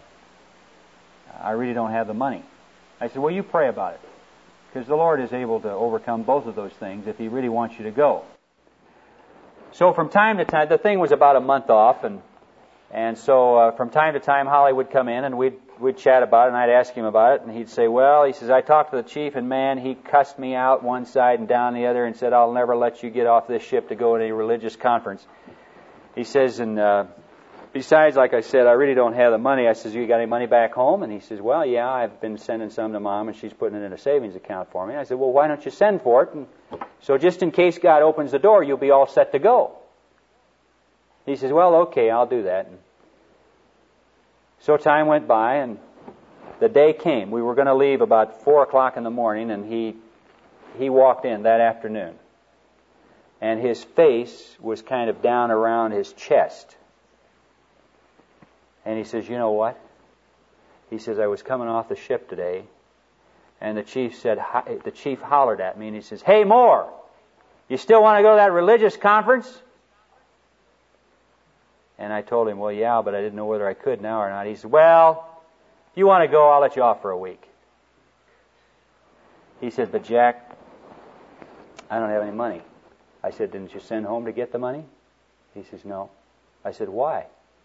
S1: I really don't have the money. I said, well, you pray about it, because the Lord is able to overcome both of those things if He really wants you to go. So from time to time, the thing was about a month off, and so from time to time, Holly would come in, and we'd chat about it, and I'd ask him about it, and he'd say, well, he says, I talked to the chief, and man, he cussed me out one side and down the other and said, I'll never let you get off this ship to go to a religious conference. He says, and besides, like I said, I really don't have the money. I says, you got any money back home? And he says, well, yeah, I've been sending some to Mom, and she's putting it in a savings account for me. I said, well, why don't you send for it? And so just in case God opens the door, you'll be all set to go. He says, well, okay, I'll do that. And so time went by, and the day came. We were going to leave about 4 o'clock in the morning, and he walked in that afternoon. And his face was kind of down around his chest. And he says, you know what? He says, I was coming off the ship today, and the chief hollered at me, and he says, hey, Moore, you still want to go to that religious conference? And I told him, well, yeah, but I didn't know whether I could now or not. He said, well, if you want to go, I'll let you off for a week. He said, but Jack, I don't have any money. I said, didn't you send home to get the money? He says, no. I said, why?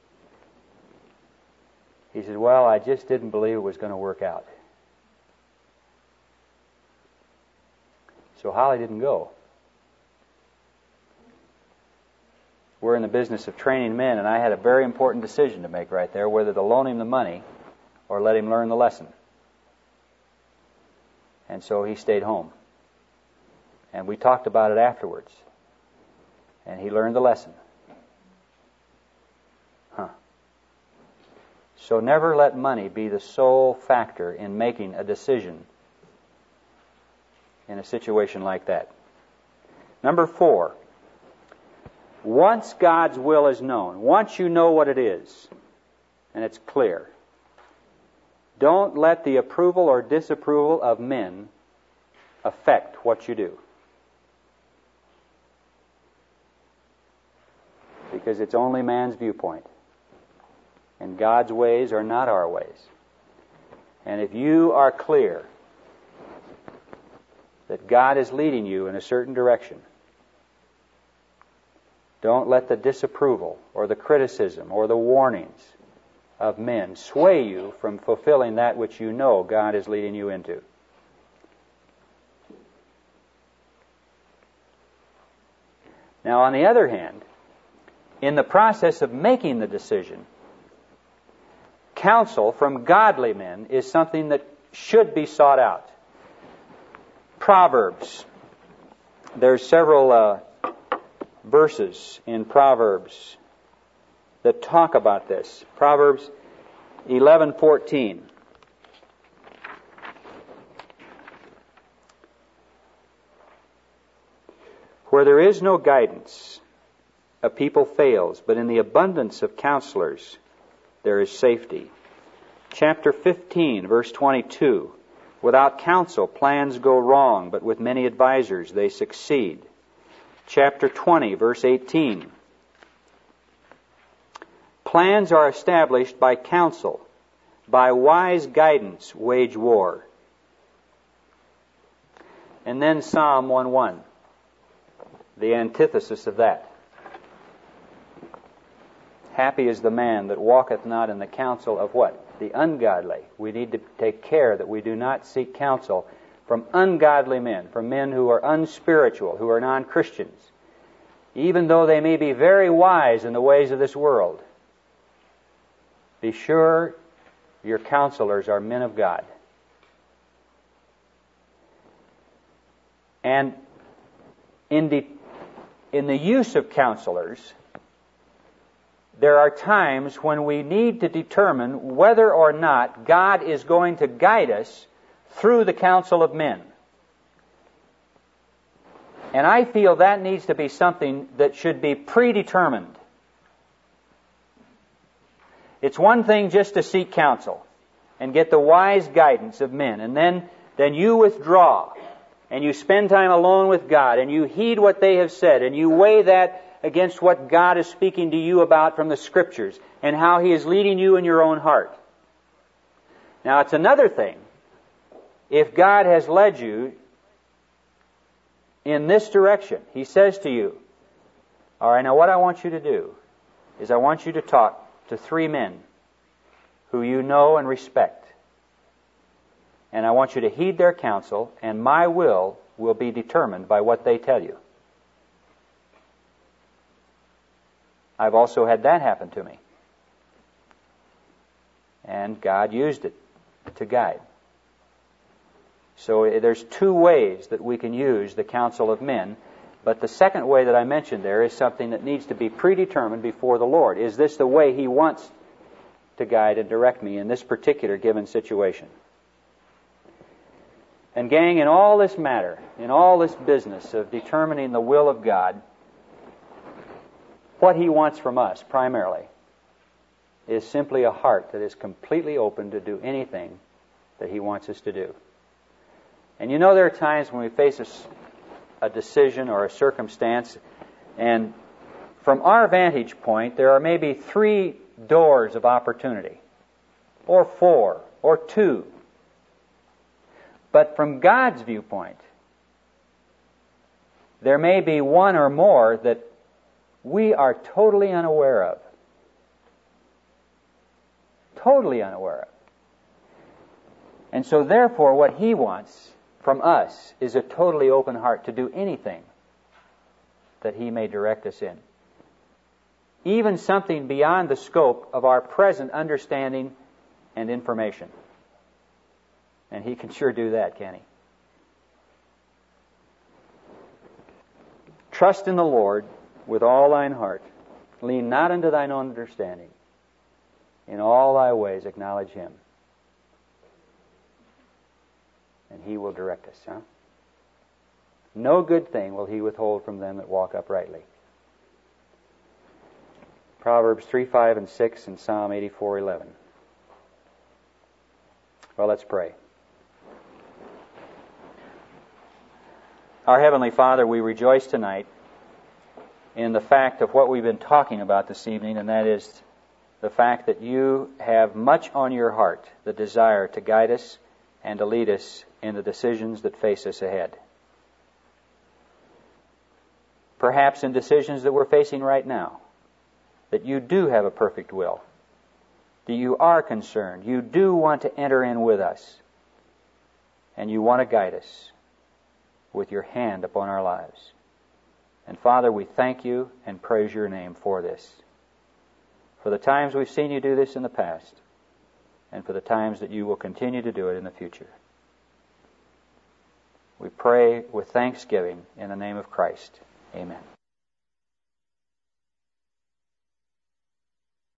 S1: He said, well, I just didn't believe it was going to work out. So Holly didn't go. We're in the business of training men, and I had a very important decision to make right there, whether to loan him the money or let him learn the lesson. And so he stayed home. And we talked about it afterwards. And he learned the lesson. So never let money be the sole factor in making a decision in a situation like that. Number 4. Once God's will is known, once you know what it is, and it's clear, don't let the approval or disapproval of men affect what you do. Because it's only man's viewpoint. And God's ways are not our ways. And if you are clear that God is leading you in a certain direction, don't let the disapproval or the criticism or the warnings of men sway you from fulfilling that which you know God is leading you into. Now, on the other hand, in the process of making the decision, counsel from godly men is something that should be sought out. Proverbs. There's several verses in Proverbs that talk about this. Proverbs 11:14. Where there is no guidance, a people fails, but in the abundance of counselors there is safety. Chapter 15, verse 22. Without counsel, plans go wrong, but with many advisers they succeed. Chapter 20, verse 18. Plans are established by counsel. By wise guidance, wage war. And then Psalm 1:1, the antithesis of that. Happy is the man that walketh not in the counsel of what? The ungodly. We need to take care that we do not seek counsel from ungodly men, from men who are unspiritual, who are non-Christians, even though they may be very wise in the ways of this world. Be sure your counselors are men of God. And in the use of counselors, there are times when we need to determine whether or not God is going to guide us through the counsel of men. And I feel that needs to be something that should be predetermined. It's one thing just to seek counsel and get the wise guidance of men, and then you withdraw and you spend time alone with God and you heed what they have said and you weigh that against what God is speaking to you about from the Scriptures and how He is leading you in your own heart. Now, it's another thing if God has led you in this direction. He says to you, all right, now what I want you to do is I want you to talk to 3 men who you know and respect. And I want you to heed their counsel, and my will be determined by what they tell you. I've also had that happen to me. And God used it to guide. So there's 2 ways that we can use the counsel of men, but the second way that I mentioned there is something that needs to be predetermined before the Lord. Is this the way He wants to guide and direct me in this particular given situation? And gang, in all this matter, in all this business of determining the will of God, what He wants from us, primarily, is simply a heart that is completely open to do anything that He wants us to do. And you know there are times when we face a decision or a circumstance, and from our vantage point, there are maybe 3 doors of opportunity, or 4, or 2. But from God's viewpoint, there may be 1 or more that we are totally unaware of. Totally unaware of. And so therefore what He wants from us is a totally open heart to do anything that He may direct us in. Even something beyond the scope of our present understanding and information. And He can sure do that, can He? Trust in the Lord with all thine heart. Lean not unto thine own understanding. In all thy ways acknowledge Him. And He will direct us. Huh? No good thing will He withhold from them that walk uprightly. Proverbs 3, 5, and 6 and Psalm 84, 11. Well, let's pray. Our Heavenly Father, we rejoice tonight in the fact of what we've been talking about this evening, and that is the fact that You have much on Your heart, the desire to guide us and to lead us in the decisions that face us ahead. Perhaps in decisions that we're facing right now, that You do have a perfect will, that You are concerned, You do want to enter in with us, and You want to guide us with Your hand upon our lives. And Father, we thank You and praise Your name for this. For the times we've seen You do this in the past, and for the times that You will continue to do it in the future. We pray with thanksgiving in the name of Christ. Amen.